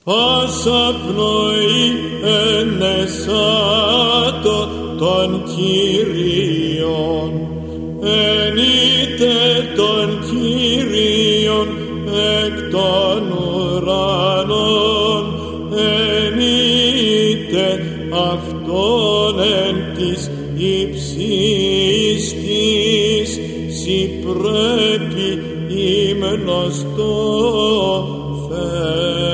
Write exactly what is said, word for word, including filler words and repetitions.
Πάσα πνοή ενεσάτο των Κυρίων, ενείτε των Κύριων εκ των ουρανών, ενείτε αυτόν εν της υψίστης, σοι πρέπει ύμνος το Θεό.